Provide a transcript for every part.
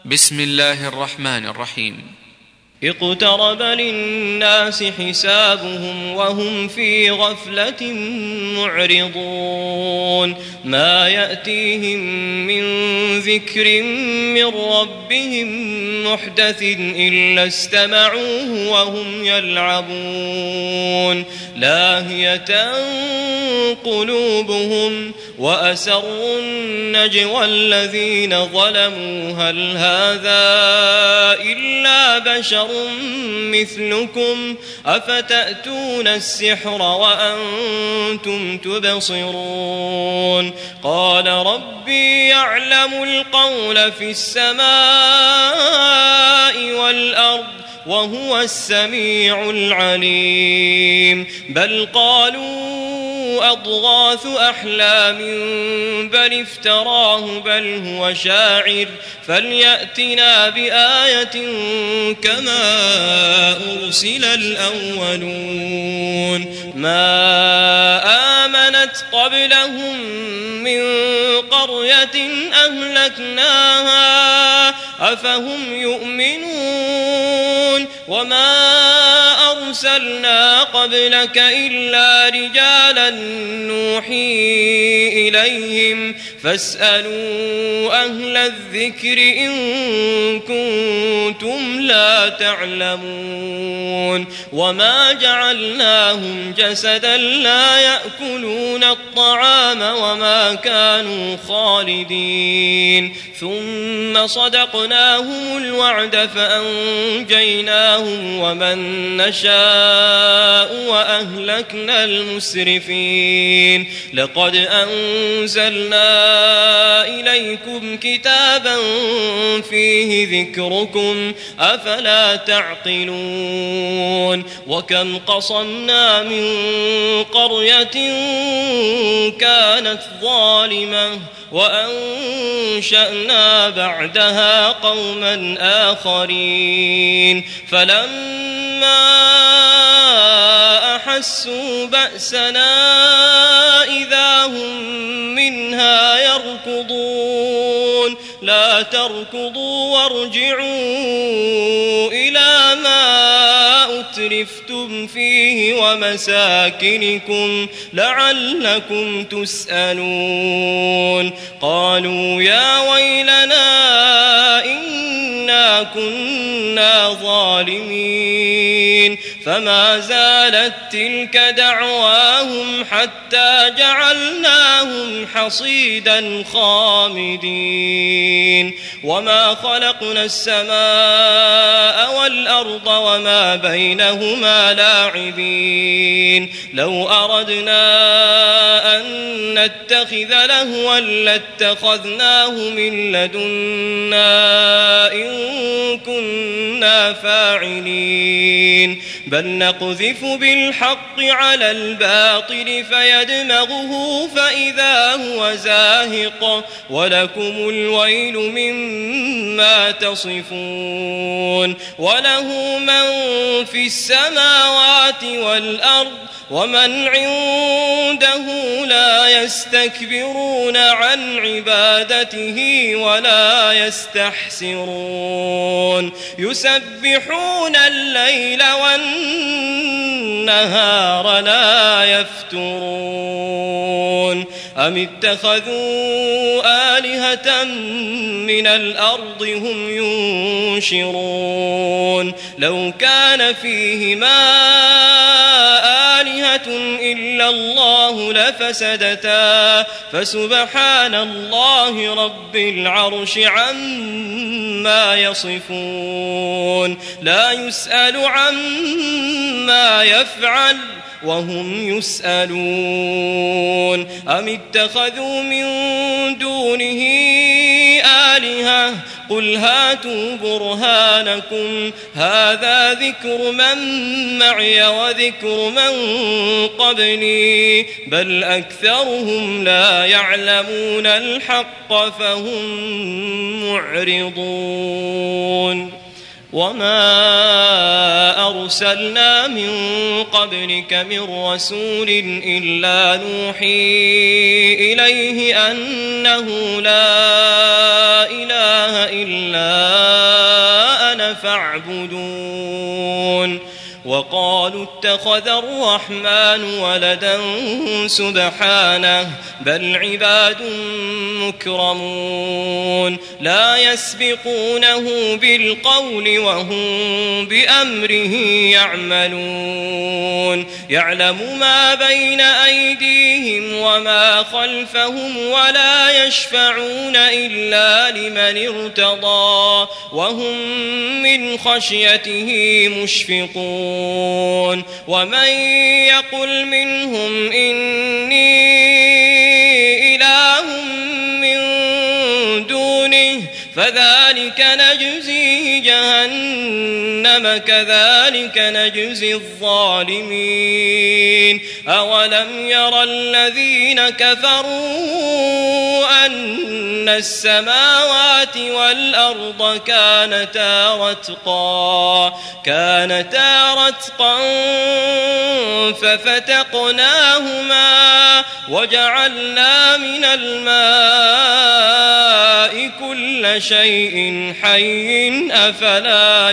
بسم الله الرحمن الرحيم. اقترب للناس حسابهم وهم في غفلة معرضون ما يأتيهم من ذكر من ربهم محدث إلا استمعوه وهم يلعبون لاهية قلوبهم وأسروا النجوى الذين ظلموا هل هذا إلا بشر مثلكم أفتأتون السحر وأنتم تبصرون قال ربي يعلم القول في السماء والأرض وهو السميع العليم بل قالوا أضغاث أحلام بل افتراه بل هو شاعر فليأتنا بآية كما أرسل الأولون ما آمنت قبلهم من قرية أهلكناها أفهم يؤمنون وما أرسلنا قبلك إلا رجالا نوحي إليهم فاسألوا أهل الذكر إن كنتم لا تعلمون وما جعلناهم جسدا لا يأكلون الطعام وما كانوا خالدين ثم صدقناهم الوعد فأنجيناهم ومن نشاء وأهلكنا المسرفين لقد أنزلنا إليكم كتابا فيه ذكركم أفلا تعقلون وكم قصمنا من قرية كانت ظالمة وأنشأنا بعدها قوما آخرين فلما أحسوا بأسنا إذا هم منها يركضون لا تركضوا وارجعوا إلى ما أترفتم فيه ومساكنكم لعلكم تسألون قالوا يا ويلنا إنا كنا ظالمين فما زالت تلك دعواهم حتى جعلناهم حصيدا خامدين وما خلقنا السماء والأرض وما بينهما لاعبين لو أردنا أن نتخذ لهوا لاتخذناه من لدنا إن كنا فاعلين بل نقذف بالحق على الباطل فيدمغه فإذا هو زاهق ولكم الويل مما تصفون وله من في السماوات والأرض ومن عنده لا يستكبرون عن عبادته ولا يستحسرون يسبحون الليل والنهار لا يفترون أم اتخذوا آلهة من الأرض هم ينشرون لو كان فيهما آلهة إلا الله لفسدتا فسبحان الله رب العرش عما يصفون لا يسأل عما يفعل وهم يسألون أم اتخذوا من دونه آلهة قل هاتوا برهانكم هذا ذكر من معي وذكر من قبلي بل أكثرهم لا يعلمون الحق فهم معرضون وما أرسلنا من قبلك من رسول إلا نوحي إليه أنه لا إله إلا أنا فاعبدون وقالوا اتخذ الرحمن ولدا سبحانه بل عباد مكرمون لا يسبقونه بالقول وهم بأمره يعملون يعلم ما بين أيديهم وما خلفهم ولا يشفعون إلا لمن ارتضى وهم من خشيته مشفقون ومن يقل منهم إني إله من دونه فذلك نجزيه جهنم كذلك نجزي الظالمين أولم يرى الذين كفروا أن السماوات والأرض كانتا رتقا ففتقناهما وجعلنا من الماء كل شيء حي أفلا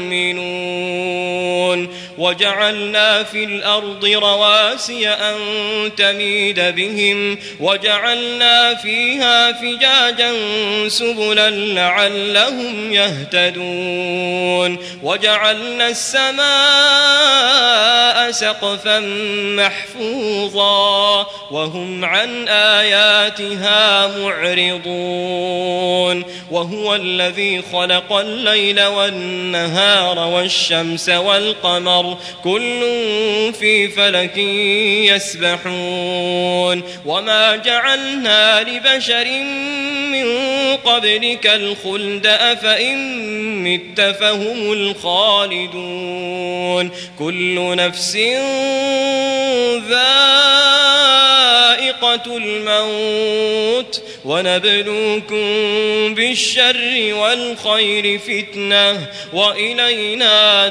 يؤمنون وجعلنا في الأرض رواسي أن تميد بهم وجعلنا فيها فجاجا سبلا لعلهم يهتدون وجعلنا السماء سقفا محفوظا وهم عن آياتها معرضون وهو الذي خلق الليل والنهار والشمس والقمر كل في فلك يسبحون وما جعلنا لبشر من قبلك الخلد أفإن مت فهم الخالدون كل نفس ذائقة الموت ونبلوكم بالشر والخير فتنة وإلينا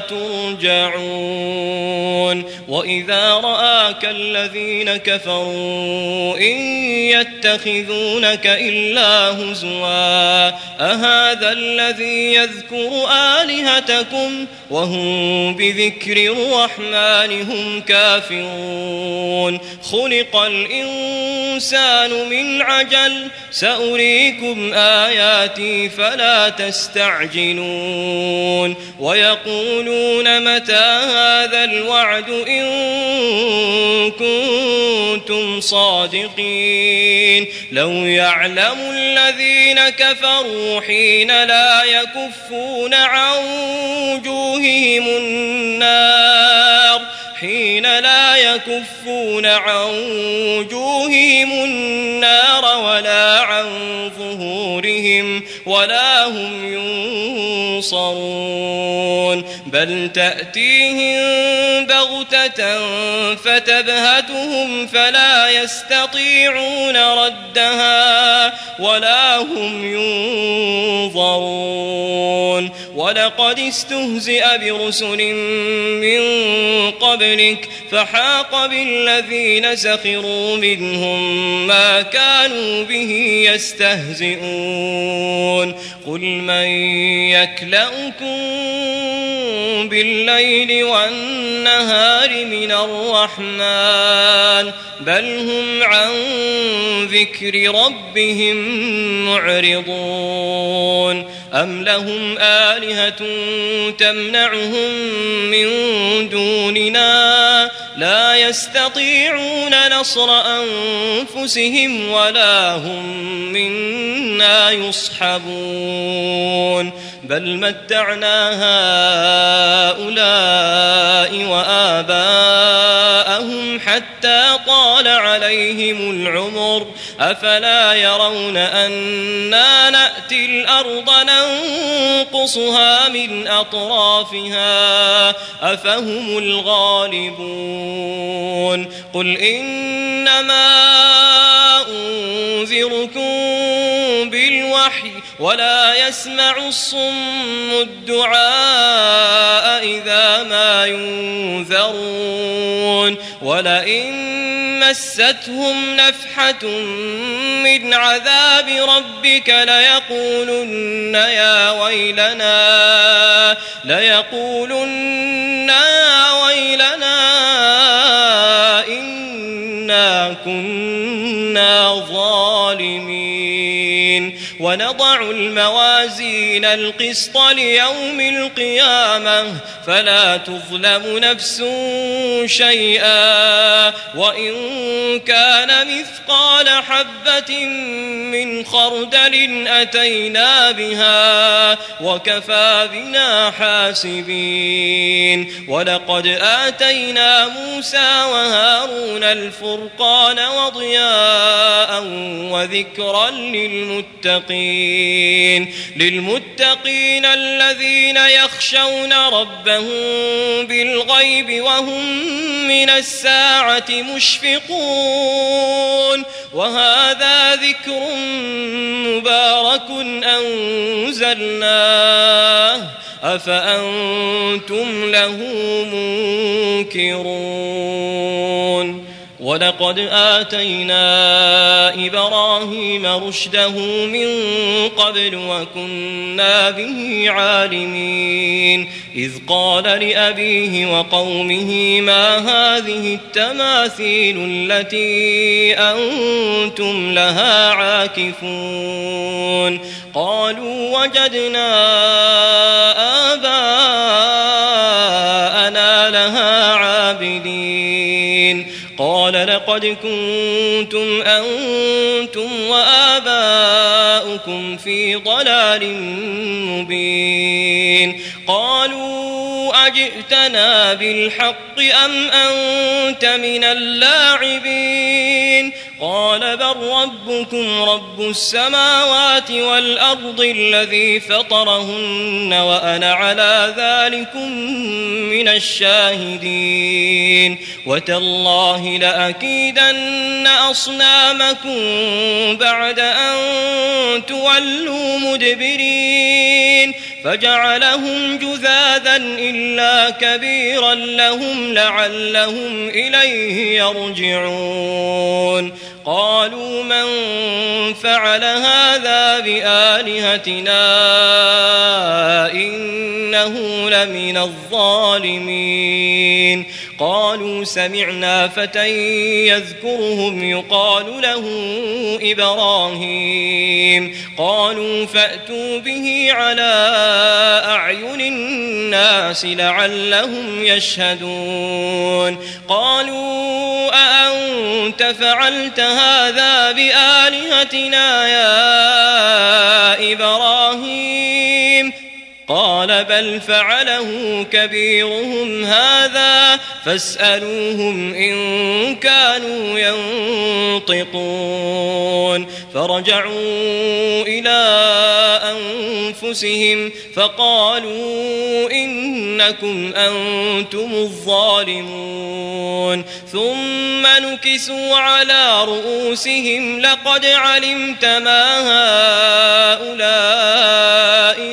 ترجعون وإذا رآك الذين كفروا إن يتخذونك إلا هزوا أهذا الذي يذكر آلهتكم وهم بذكر الرحمن هم كافرون خلق الإنسان من عجل سأريكم آياتي فلا تستعجلون ويقولون متى هذا الوعد إن كنتم صادقين لو يعلم الذين كفروا حين لا يكفون عن وجوههم النار ولا عن ظهورهم ولا هم ينصرون بل تأتيهم بغتة فتبهتهم فلا يستطيعون ردها ولا هم ينظرون ولقد استهزئ برسل من قبلك فحاق بالذين سخروا منهم ما كانوا به يستهزئون قل من يكلؤكم بالليل والنهار من الرحمن بل هم عن ذكر ربهم معرضون أم لهم آلهة تمنعهم من دوننا لا يستطيعون نصر أنفسهم ولا هم منا يصحبون بل متعنا هؤلاء وآباءهم حتى طال عليهم العمر أفلا يرون أنا نأتي الأرض ننقصها من أطرافها أفهم الغالبون قل إنما أنذركم بالوحي ولا يسمع الصم الدعاء إذا ما ينذرون ولئن مستهم نفحة من عذاب ربك ليقولن يا ويلنا إنا كنا ظالمين ونضع الموازين القسط ليوم القيامة فلا تظلم نفس شيئا وإن كان مثقال حبة من خردل أتينا بها وكفى بنا حاسبين ولقد آتينا موسى وهارون الفرقان وضياء وذكرا للمتقين الذين يخشون ربهم بالغيب وهم من الساعة مشفقون وهذا ذكر مبارك أنزلناه أفأنتم له منكرون ولقد آتينا إبراهيم رشده من قبل وكنا به عالمين إذ قال لأبيه وقومه ما هذه التماثيل التي أنتم لها عاكفون قالوا وجدنا آباءنا لها عابدين قال لقد كنتم أنتم وآباؤكم في ضلال مبين قالوا أجئتنا بالحق أم أنت من اللاعبين قال بل ربكم رب السماوات والأرض الذي فطرهن وأنا على ذلكم من الشاهدين وتالله لأكيدن أصنامكم بعد أن تولوا مدبرين فجعلهم جذاذا إلا كبيرا لهم لعلهم إليه يرجعون قالوا من فعل هذا بآلهتنا إنه لمن الظالمين قالوا سمعنا فتى يذكرهم يقال له إبراهيم قالوا فأتوا به على أعين الناس لعلهم يشهدون قالوا أأنت فعلت هذا بآلهتنا يا إبراهيم قال بل فعله كبيرهم هذا فاسألوهم إن كانوا ينطقون فرجعوا إلى أنفسهم فقالوا إنكم أنتم الظالمون ثم نكسوا على رؤوسهم لقد علمت ما هؤلاء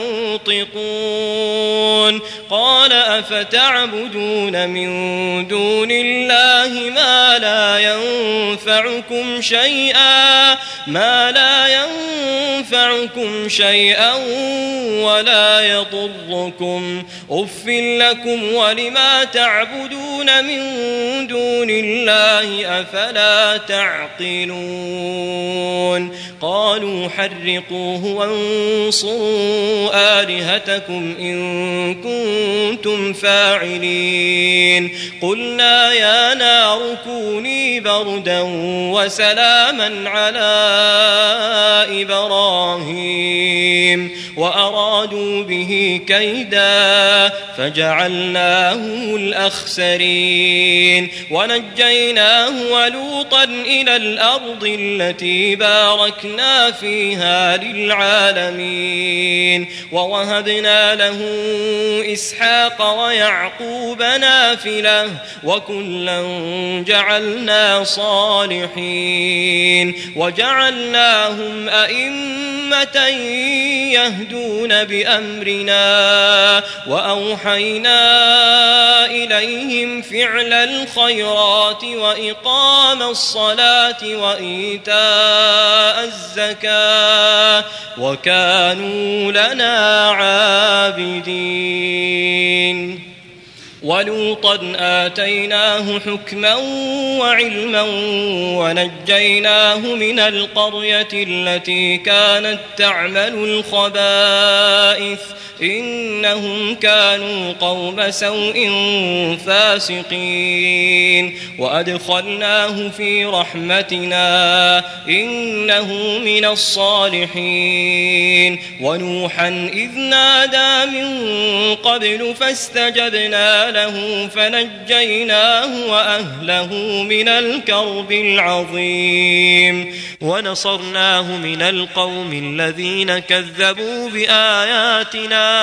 ينطقون قال أفتعبدون من دون الله ما لا ينفعكم شيئا ولا يضركم أف لكم ولما تعبدون من دون الله أفلا تعقلون قالوا حرقوه وانصروا آلهتكم إن كنتم فاعلين قلنا يا نار كوني بردا وسلاما على إبراهيم وأرادوا به كيدا فجعلناهم الأخسرين ونجيناه ولوطا إلى الأرض التي باركنا فيها للعالمين ووهبنا له إسحاق ويعقوب نافلة وكلا جعلنا صالحين وجعلناهم أئمة أمة يهدون بأمرنا وأوحينا إليهم فعل الخيرات وإقام الصلاة وإيتاء الزكاة وكانوا لنا عابدين ولوطا آتيناه حكما وعلما ونجيناه من القرية التي كانت تعمل الخبائث إنهم كانوا قوم سوء فاسقين وأدخلناه في رحمتنا إنه من الصالحين ونوحا إذ نادى من قبل فاستجبنا له فنجيناه وأهله من الكرب العظيم ونصرناه من القوم الذين كذبوا بآياتنا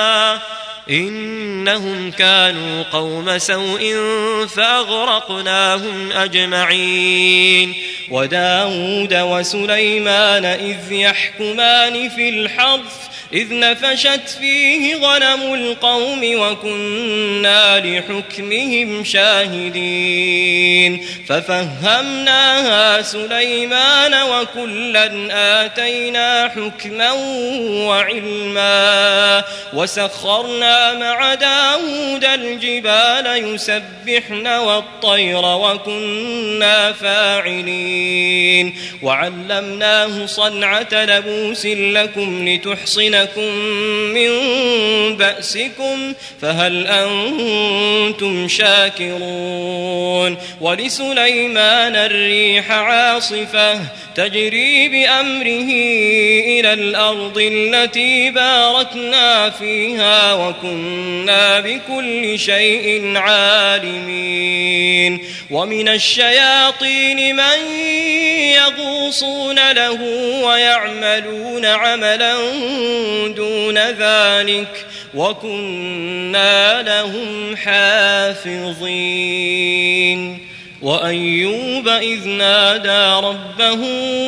إنهم كانوا قوم سوء فأغرقناهم أجمعين وداود وسليمان إذ يحكمان في الحرث إذ نفشت فيه غنم القوم وكنا لحكمهم شاهدين ففهمناها سليمان وكلا آتينا حكما وعلما وسخرنا مع داود الجبال يسبحن والطير وكنا فاعلين وعلمناه صنعة لبوس لكم لتحصنكم من بأسكم فهل أنتم شاكرون ولسليمان الريح عاصفة تجري بأمره إلى الأرض التي باركنا فيها وكنا بكل شيء عالمين ومن الشياطين من يغوصون له ويعملون عملا دون ذلك وكنا لهم حافظين وأيوب إذ نادى ربه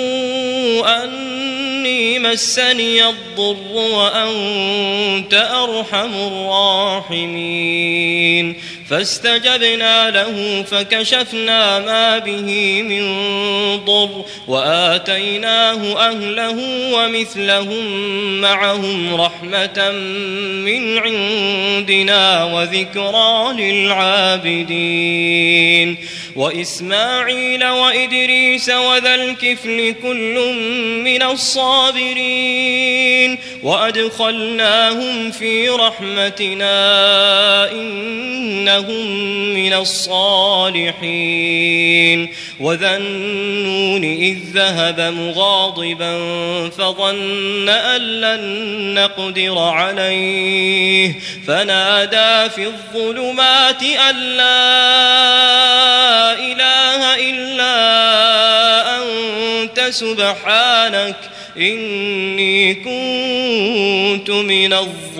أني مسني الضر وأنت أرحم الراحمين فاستجبنا له فكشفنا ما به من ضر وآتيناه أهله ومثلهم معهم رحمة من عندنا وذكرى للعابدين وإسماعيل وإدريس وذا الكفل كل من الصابرين وأدخلناهم في رحمتنا إنهم من الصالحين وذا النون إذ ذهب مغاضبا فظن أن لن نقدر عليه فنادى في الظلمات أن لا إله إلا أنت سبحانك إني كنت من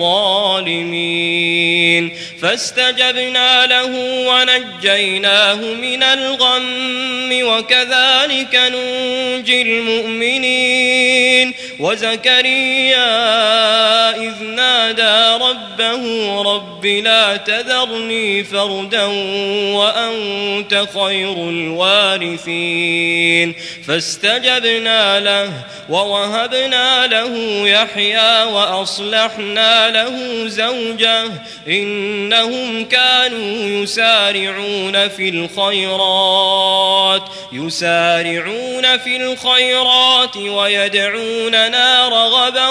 الظالمين فاستجبنا له ونجيناه من الغم وكذلك ننجي المؤمنين وزكريا إذ نادى ربه رب لا تذرني فردا وأنت خير الوارثين فاستجبنا له ووهبنا له يحيى وأصلحنا له زوجه إنهم كانوا يسارعون في الخيرات ويدعوننا رغبا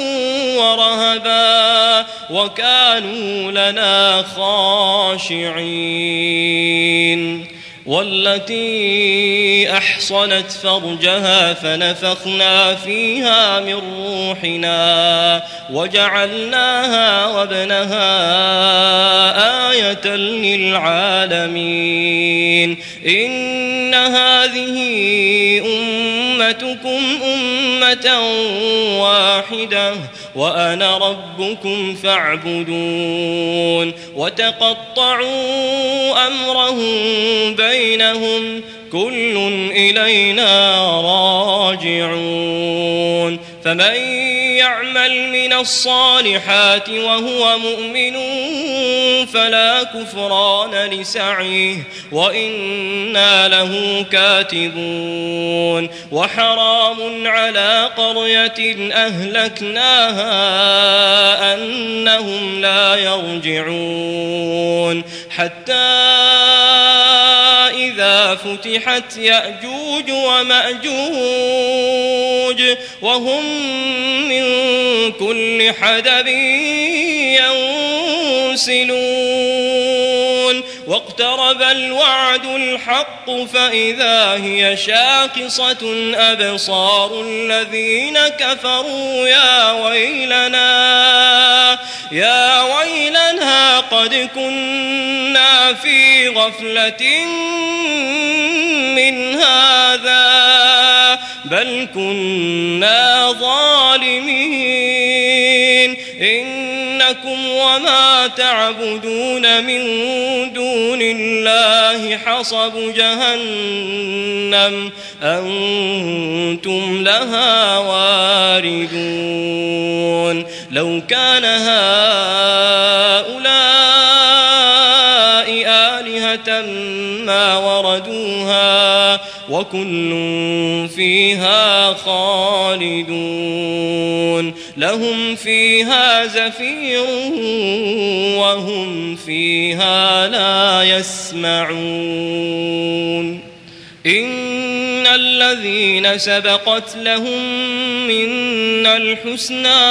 ورهبا وكانوا لنا خاشعين والتي أحصنت فرجها فنفخنا فيها من روحنا وجعلناها وابنها آية للعالمين إن هذه أمتكم أمة واحدة وأنا ربكم فاعبدون وتقطعوا أمرهم بينهم كل إلينا راجعون فمن يعمل من الصالحات وهو مؤمن فلا كفران لسعيه وإنا له كاتبون وحرام على قرية أهلكناها أنهم لا يرجعون حتى إذا فتحت يأجوج ومأجوج وهم من كل حدب ينسلون واقترب الوعد الحق فإذا هي شاخصة أبصار الذين كفروا يا ويلنا قد كنا في غفلة من هذا بل كنا ظالمين إنكم وما تعبدون من دون الله حصب جهنم أنتم لها واردون لو كان هؤلاء آلهة ما وردوها وكل فيها خالدون لهم فيها زفير وهم فيها لا يسمعون إن الذين سبقت لهم منا الحسنى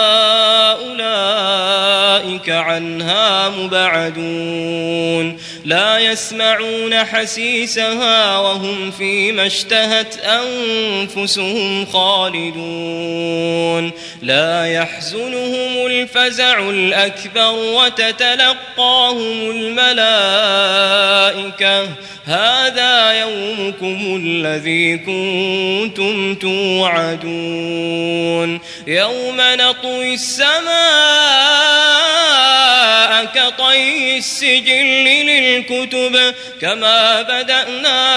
أولئك عنها مبعدون لا يسمعون حسيسها وهم فيما اشتهت أنفسهم خالدون لا يحزنهم الفزع الأكبر وتتلقاهم الملائكة هذا يومكم الذي كنتم توعدون يوم نطوي السماء كطي السجل للكتب كما بدأنا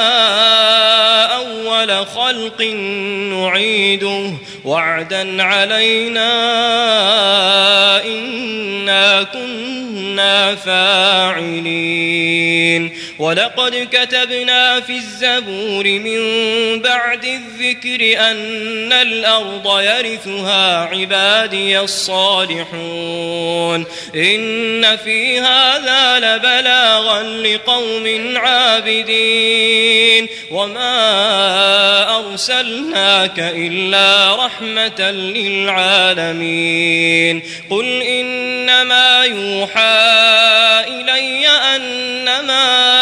أول خلق نعيده وعدا علينا إنا كنا فاعلين ولقد كتبنا في الزبور من بعد الذكر أن الأرض يرثها عبادي الصالحون إن في هذا لبلاغا لقوم عابدين وما أرسلناك إلا رحمة للعالمين قل إنما يوحى إلي أنما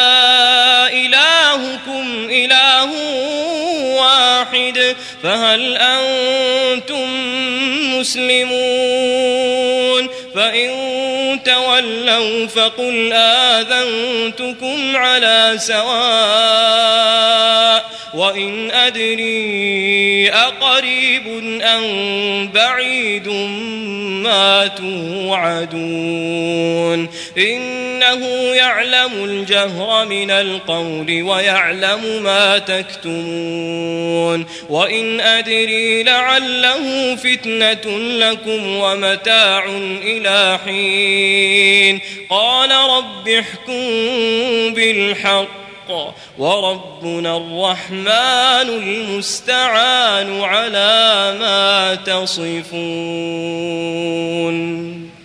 إلهكم إله واحد فهل أنتم مسلمون فإن تولوا فقل آذنتكم على سواء وإن أدري أقريب أم بعيد ما توعدون إنه يعلم الجهر من القول ويعلم ما تكتمون وإن أدري لعله فتنة لكم ومتاع إلى حين قال رب احكم بالحق وربنا الرحمن المستعان على ما تصفون